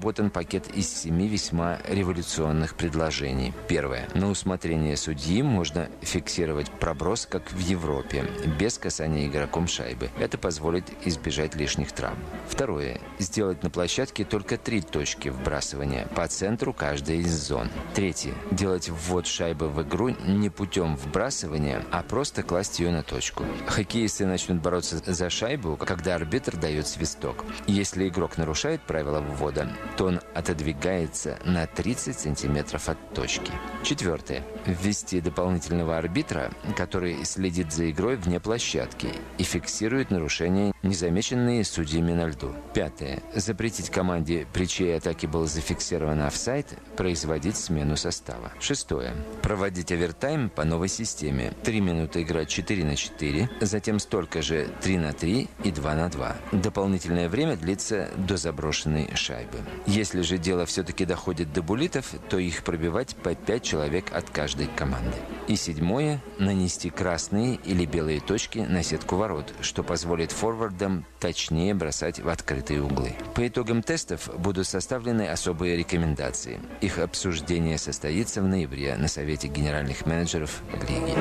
пакет из семи весьма революционных предложений. Первое. На усмотрение судьи можно фиксировать проброс, как в Европе, без касания игроком шайбы. Это позволит избежать лишних травм. Второе. Сделать на площадке только три точки вбрасывания, по центру каждой из зон. Третье. Делать ввод шайбы в игру не путем вбрасывания, а просто класть ее на точку. Хоккеисты начнут бороться за шайбу, когда арбитр дает свисток. Если игрок нарушает правила ввода, то он отодвигается на тридцать сантиметров от точки. Четвертое. Ввести дополнительного арбитра, который следит за игрой вне площадки и фиксирует нарушения, незамеченные судьями на льду. Пятое. Запретить команде, при чьей атаке был зафиксирован офсайд, производить смену состава. Шестое. Проводить овертайм по новой системе. Три минуты играть четыре на четыре, затем столько же три на три и два на два. Дополнительное время длится до заброшенной шайбы. Если же дело все-таки доходит до буллитов, то их пробивать по пять человек от каждой команды. И седьмое. Нанести красные или белые точки на сетку ворот, что позволит форвардам точнее бросать в открытые углы. По итогам тестов будут составлены особые рекомендации. Их обсуждение состоится в ноябре на Совете генеральных менеджеров лиги.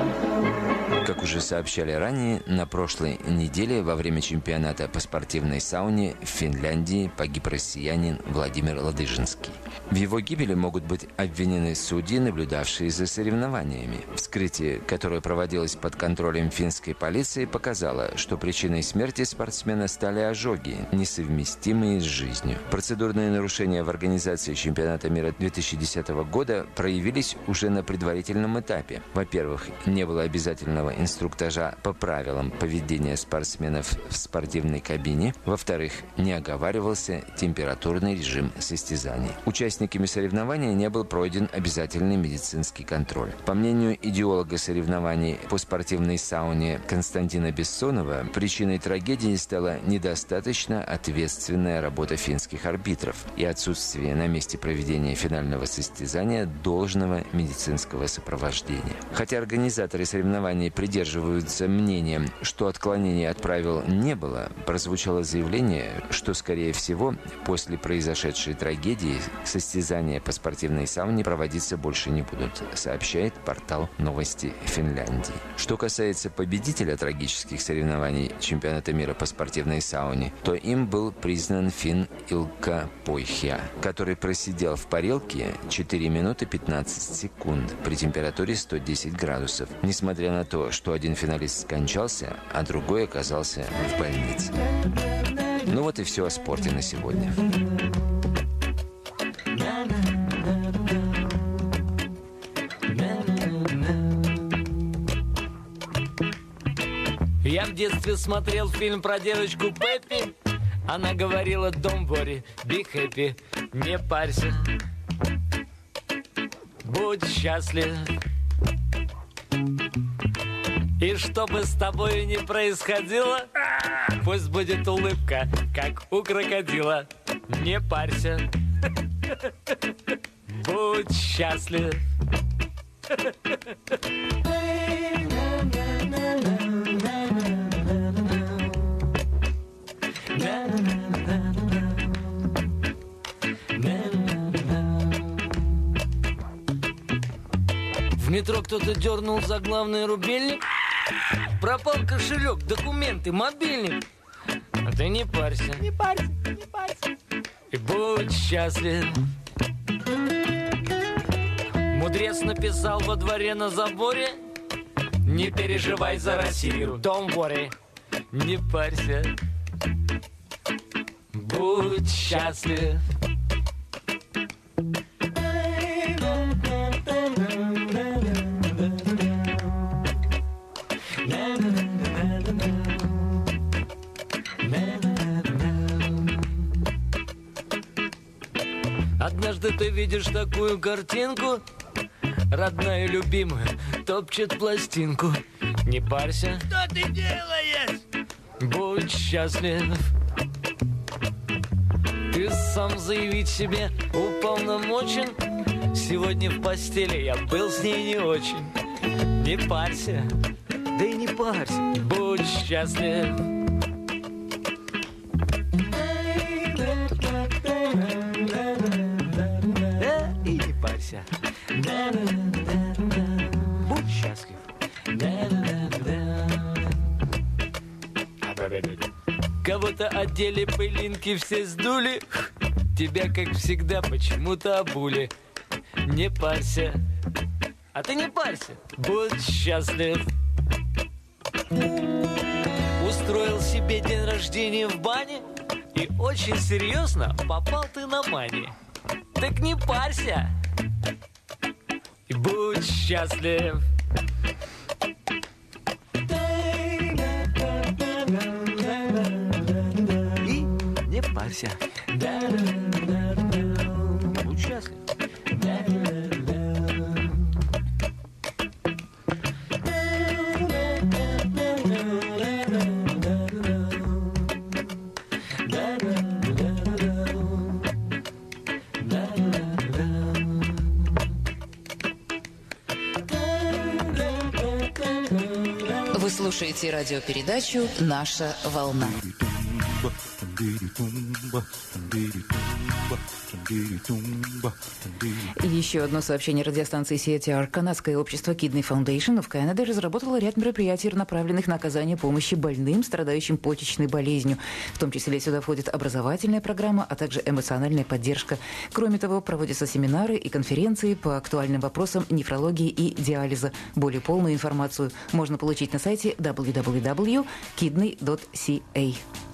Как уже сообщали ранее, на прошлой неделе во время чемпионата по спортивной сауне в Финляндии погиб россиянин Владимир Ладыжинский. В его гибели могут быть обвинены судьи, наблюдавшие за соревнованиями. Вскрытие, которое проводилось под контролем финской полиции, показало, что причиной смерти спортсмена стали ожоги, несовместимые с жизнью. Процедурные нарушения в организации чемпионата мира две тысячи десятого года проявились уже на предварительном этапе. Во-первых, не было обязательного инструктажа по правилам поведения спортсменов в спортивной кабине. Во-вторых, не оговаривался температурный режим состязаний. Участниками соревнований не был пройден обязательный медицинский контроль. По мнению идеолога соревнований по спортивной сауне Константина Бессонова, причиной трагедии стала недостаточно ответственная работа финских арбитров и отсутствие на месте проведения финального состязания должного медицинского сопровождения. Хотя организаторы соревнований придерживаются мнением, что отклонений от правил не было, прозвучало заявление, что, скорее всего, после произошедшей трагедии состязания по спортивной сауне проводиться больше не будут, сообщает портал «Новости Финляндии». Что касается победителя трагических соревнований чемпионата мира по спортивной сауне, то им был признан финн Илкка Пойхя, который просидел в парилке четыре минуты пятнадцать секунд при температуре сто десять градусов, несмотря на то, что один финалист скончался, а другой оказался в больнице. Ну вот и все о спорте на сегодня. Я в детстве смотрел фильм про девочку Пеппи. Она говорила: don't worry, be happy, не парься, будь счастлив. И что бы с тобой ни происходило, пусть будет улыбка, как у крокодила. Не парься, будь счастлив. В метро кто-то дернул за главный рубильник. Пропал кошелек, документы, мобильник. А ты не парься, не парься, не парься, и будь счастлив. Мудрец написал во дворе на заборе: не переживай за Россию, don't worry, не парься, будь счастлив. Однажды ты видишь такую картинку: родная и любимая топчет пластинку. Не парься, что ты делаешь? Будь счастлив. Ты сам заявить себе уполномочен: сегодня в постели я был с ней не очень. Не парься, да и не парься, будь счастлив. Кого-то одели, пылинки все сдули. Тебя, как всегда, почему-то обули. Не парься. А ты не парься. Будь счастлив. Устроил себе день рождения в бане, и очень серьезно попал ты на мани. Так не парься. И будь счастлив. И не парься. Будь счастлив. Вы слушаете радиопередачу «Наша волна». Еще одно сообщение радиостанции си эй ти ар. Канадское общество Kidney Foundation в Канаде разработало ряд мероприятий, направленных на оказание помощи больным, страдающим почечной болезнью. В том числе сюда входит образовательная программа, а также эмоциональная поддержка. Кроме того, проводятся семинары и конференции по актуальным вопросам нефрологии и диализа. Более полную информацию можно получить на сайте дабл ю дабл ю дабл ю точка кидней точка си эй.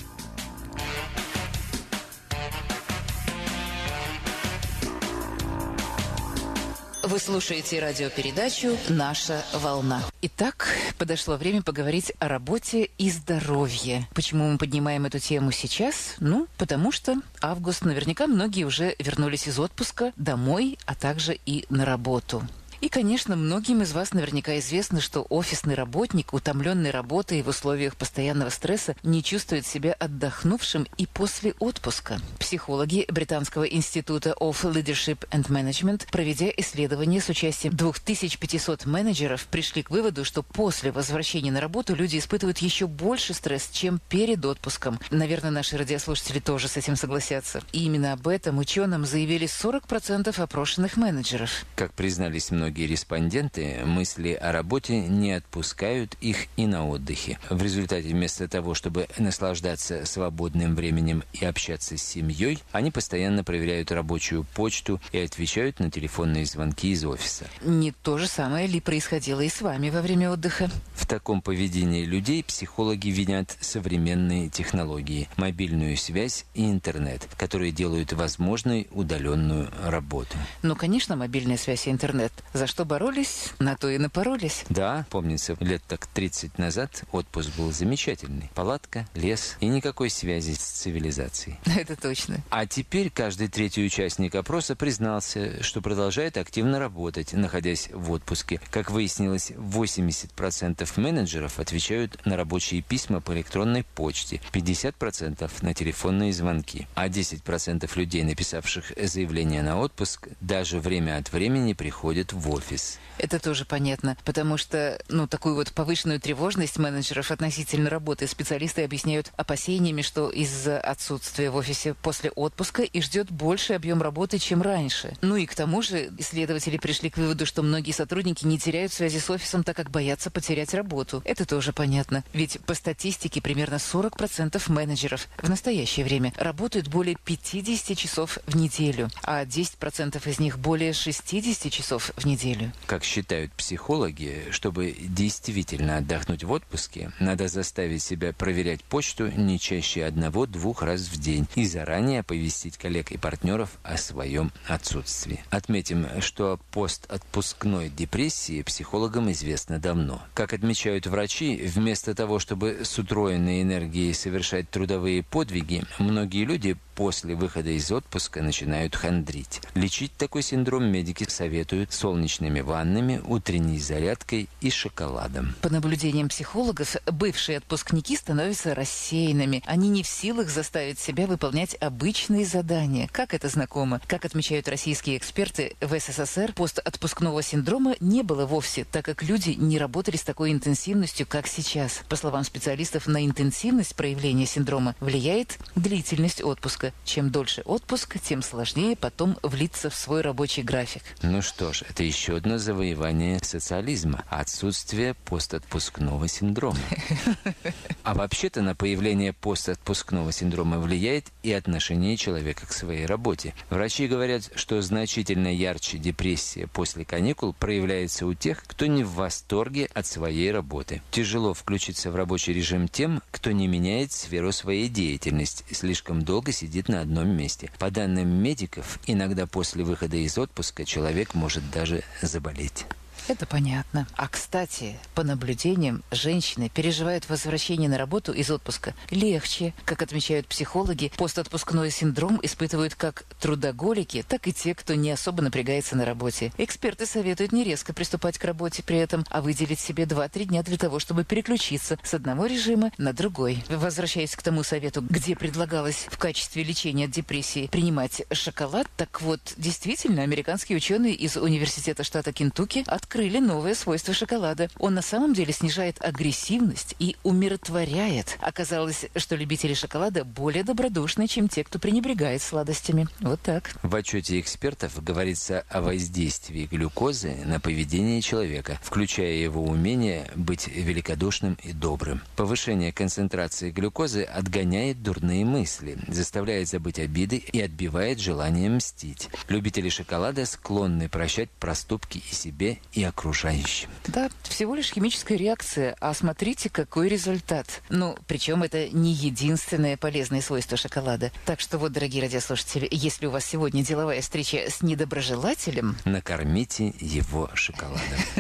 Вы слушаете радиопередачу «Наша волна». Итак, подошло время поговорить о работе и здоровье. Почему мы поднимаем эту тему сейчас? Ну, потому что август. Наверняка многие уже вернулись из отпуска домой, а также и на работу. И, конечно, многим из вас наверняка известно, что офисный работник, утомленный работой в условиях постоянного стресса, не чувствует себя отдохнувшим и после отпуска. Психологи Британского института of Leadership and Management, проведя исследование с участием две тысячи пятьсот менеджеров, пришли к выводу, что после возвращения на работу люди испытывают еще больше стресс, чем перед отпуском. Наверное, наши радиослушатели тоже с этим согласятся. И именно об этом ученым заявили сорок процентов опрошенных менеджеров. Как признались многие респонденты, мысли о работе не отпускают их и на отдыхе. В результате, вместо того, чтобы наслаждаться свободным временем и общаться с семьей, они постоянно проверяют рабочую почту и отвечают на телефонные звонки из офиса. Не то же самое ли происходило и с вами во время отдыха? В таком поведении людей психологи винят современные технологии, мобильную связь и интернет, которые делают возможной удаленную работу. Ну, конечно, мобильная связь и интернет. За что боролись, на то и напоролись. Да, помнится, лет так тридцать назад отпуск был замечательный. Палатка, лес и никакой связи с цивилизацией. Это точно. А теперь каждый третий участник опроса признался, что продолжает активно работать, находясь в отпуске. Как выяснилось, восемьдесят процентов менеджеров отвечают на рабочие письма по электронной почте, пятьдесят процентов на телефонные звонки, а десять процентов людей, написавших заявление на отпуск, даже время от времени приходят в офис. Это тоже понятно, потому что, ну, такую вот повышенную тревожность менеджеров относительно работы специалисты объясняют опасениями, что из-за отсутствия в офисе после отпуска и ждет больший объем работы, чем раньше. Ну и к тому же исследователи пришли к выводу, что многие сотрудники не теряют связи с офисом, так как боятся потерять работу. Это тоже понятно. Ведь по статистике примерно сорок процентов менеджеров в настоящее время работают более пятьдесят часов в неделю, а десять процентов из них более шестьдесят часов в неделю. Как считают психологи, чтобы действительно отдохнуть в отпуске, надо заставить себя проверять почту не чаще одного-двух раз в день и заранее оповестить коллег и партнеров о своем отсутствии. Отметим, что о постотпускной депрессии психологам известно давно. Как отмечают врачи, вместо того, чтобы с утроенной энергией совершать трудовые подвиги, многие люди после выхода из отпуска начинают хандрить. Лечить такой синдром медики советуют солнечными ваннами, утренней зарядкой и шоколадом. По наблюдениям психологов, бывшие отпускники становятся рассеянными. Они не в силах заставить себя выполнять обычные задания. Как это знакомо? Как отмечают российские эксперты, в эс эс эс эр постотпускного синдрома не было вовсе, так как люди не работали с такой интенсивностью, как сейчас. По словам специалистов, на интенсивность проявления синдрома влияет длительность отпуска. отпуска. Чем дольше отпуск, тем сложнее потом влиться в свой рабочий график. Ну что ж, это еще одно завоевание социализма – отсутствие постотпускного синдрома. А вообще-то на появление постотпускного синдрома влияет и отношение человека к своей работе. Врачи говорят, что значительно ярче депрессия после каникул проявляется у тех, кто не в восторге от своей работы. Тяжело включиться в рабочий режим тем, кто не меняет сферу своей деятельности, слишком долго сидит на одном месте. По данным медиков, иногда после выхода из отпуска человек может даже заболеть. Это понятно. А, кстати, по наблюдениям, женщины переживают возвращение на работу из отпуска легче. Как отмечают психологи, постотпускной синдром испытывают как трудоголики, так и те, кто не особо напрягается на работе. Эксперты советуют не резко приступать к работе при этом, а выделить себе два-три дня для того, чтобы переключиться с одного режима на другой. Возвращаясь к тому совету, где предлагалось в качестве лечения от депрессии принимать шоколад, так вот, действительно, американские ученые из университета штата Кентукки открыли Открыли новое свойство шоколада. Он на самом деле снижает агрессивность и умиротворяет. Оказалось, что любители шоколада более добродушны, чем те, кто пренебрегает сладостями. Вот так. В отчете экспертов говорится о воздействии глюкозы на поведение человека, включая его умение быть великодушным и добрым. Повышение концентрации глюкозы отгоняет дурные мысли, заставляет забыть обиды и отбивает желание мстить. Любители шоколада склонны прощать проступки и себе, и окружающим. Да, всего лишь химическая реакция, а смотрите, какой результат. Ну, причем это не единственное полезное свойство шоколада. Так что вот, дорогие радиослушатели, если у вас сегодня деловая встреча с недоброжелателем... накормите его шоколадом.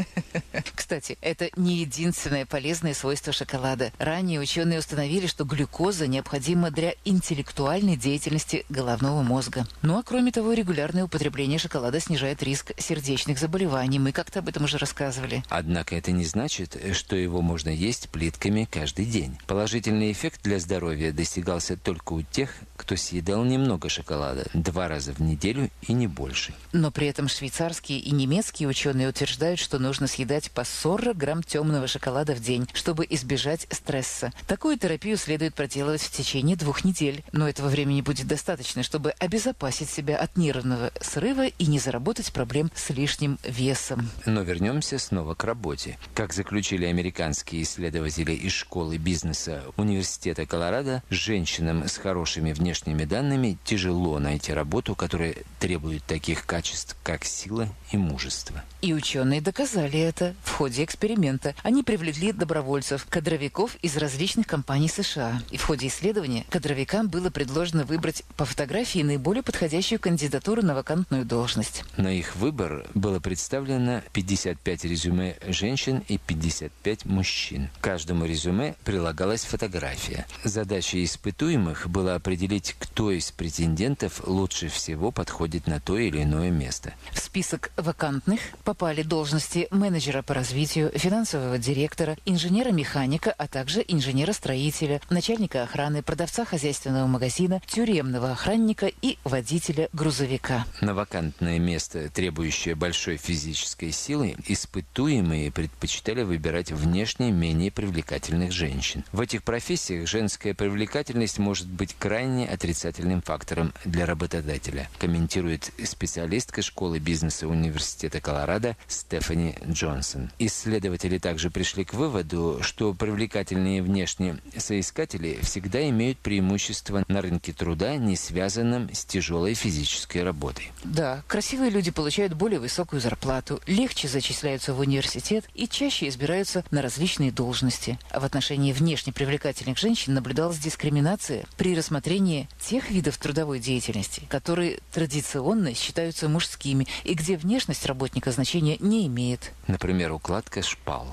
Кстати, это не единственное полезное свойство шоколада. Ранее ученые установили, что глюкоза необходима для интеллектуальной деятельности головного мозга. Ну а кроме того, регулярное употребление шоколада снижает риск сердечных заболеваний. Мы как-то об этом уже рассказывали. Однако это не значит, что его можно есть плитками каждый день. Положительный эффект для здоровья достигался только у тех, кто съедал немного шоколада два раза в неделю и не больше. Но при этом швейцарские и немецкие ученые утверждают, что нужно съедать по сорок грамм темного шоколада в день, чтобы избежать стресса. Такую терапию следует проделывать в течение двух недель. Но этого времени будет достаточно, чтобы обезопасить себя от нервного срыва и не заработать проблем с лишним весом. Но вернемся снова к работе. Как заключили американские исследователи из школы бизнеса Университета Колорадо, женщинам с хорошими внешними данными тяжело найти работу, которая требует таких качеств, как сила и мужество. И ученые доказали это в ходе эксперимента. Они привлекли добровольцев, кадровиков из различных компаний США. И в ходе исследования кадровикам было предложено выбрать по фотографии наиболее подходящую кандидатуру на вакантную должность. На их выбор было представлено пятьдесят пять резюме женщин и пятьдесят пять мужчин. К каждому резюме прилагалась фотография. Задачей испытуемых было определить, кто из претендентов лучше всего подходит на то или иное место. В список вакантных попали должности менеджера по развитию, финансового директора, инженера-механика, а также инженера-строителя, начальника охраны, продавца хозяйственного магазина, тюремного охранника и водителя грузовика. На вакантное место, требующее большой физической силы, испытуемые предпочитали выбирать внешне менее привлекательных женщин. В этих профессиях женская привлекательность может быть крайне отрицательным фактором для работодателя, комментирует специалистка школы бизнеса Университета Колорадо Стефани Джонсон. Исследователи также пришли к выводу, что привлекательные внешне соискатели всегда имеют преимущество на рынке труда, не связанном с тяжелой физической работой. Да, красивые люди получают более высокую зарплату, легче зачисляются в университет и чаще избираются на различные должности. А в отношении внешне привлекательных женщин наблюдалась дискриминация при рассмотрении тех видов трудовой деятельности, которые традиционно считаются мужскими и где внешность работника значения не имеет. Например, укладка шпал.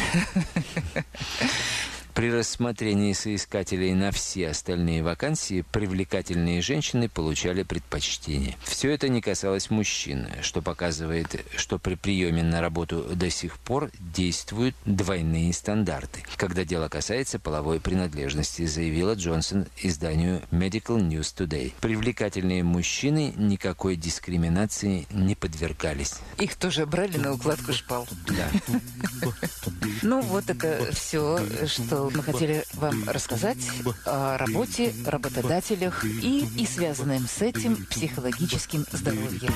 При рассмотрении соискателей на все остальные вакансии привлекательные женщины получали предпочтение. Все это не касалось мужчин, что показывает, что при приеме на работу до сих пор действуют двойные стандарты, когда дело касается половой принадлежности, заявила Джонсон изданию Medical News Today. Привлекательные мужчины никакой дискриминации не подвергались. Их тоже брали на укладку шпал. Да. Ну, вот это все, что Мы хотели вам рассказать о работе, работодателях и, и связанном с этим психологическим здоровьем.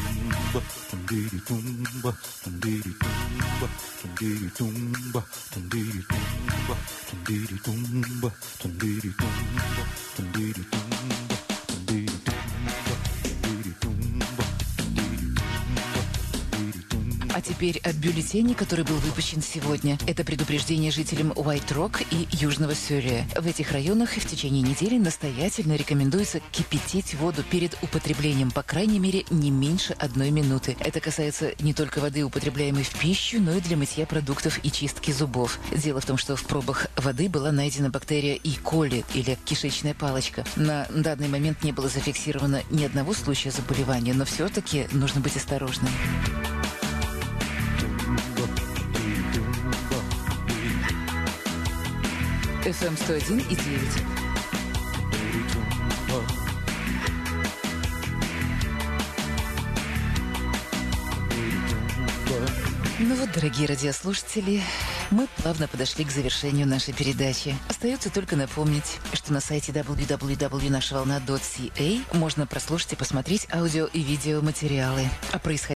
А теперь о бюллетене, который был выпущен сегодня. Это предупреждение жителям Уайт-Рок и Южного Сюррея. В этих районах в течение недели настоятельно рекомендуется кипятить воду перед употреблением, по крайней мере, не меньше одной минуты. Это касается не только воды, употребляемой в пищу, но и для мытья продуктов и чистки зубов. Дело в том, что в пробах воды была найдена бактерия И. коли, или кишечная палочка. На данный момент не было зафиксировано ни одного случая заболевания, но все-таки нужно быть осторожным. эф эм сто один и девять. Ну вот, дорогие радиослушатели, мы плавно подошли к завершению нашей передачи. Остается только напомнить, что на сайте дабл ю дабл ю дабл ю точка наша волна точка си эй можно прослушать и посмотреть аудио и видеоматериалы о происходящем